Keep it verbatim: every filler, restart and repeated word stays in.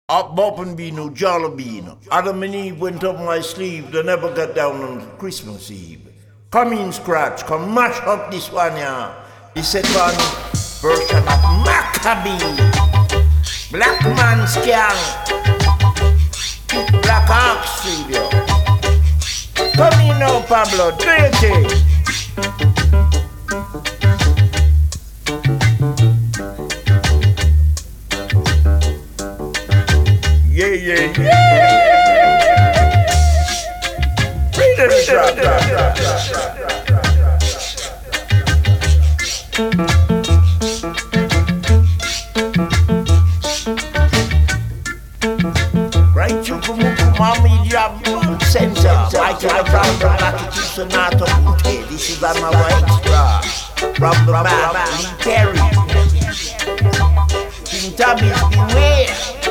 Up Boppenbino, Jollibino. Adam and Eve went up my sleeve, they never got down on Christmas Eve. Come in, Scratch, come mash up this one here. The second version of Maccabee. Black Man Skank. Black Ark Studio. Come in now, Pablo, do your thing. Yeah, yeah, yeah. Read it, drop, drop, drop, drop, right, Chukumuku, Mommy, Job, Center. I can have the Latitude Sonata Bouquet. This is on my extra. From the map, Lee Perry. King Tommy's beware.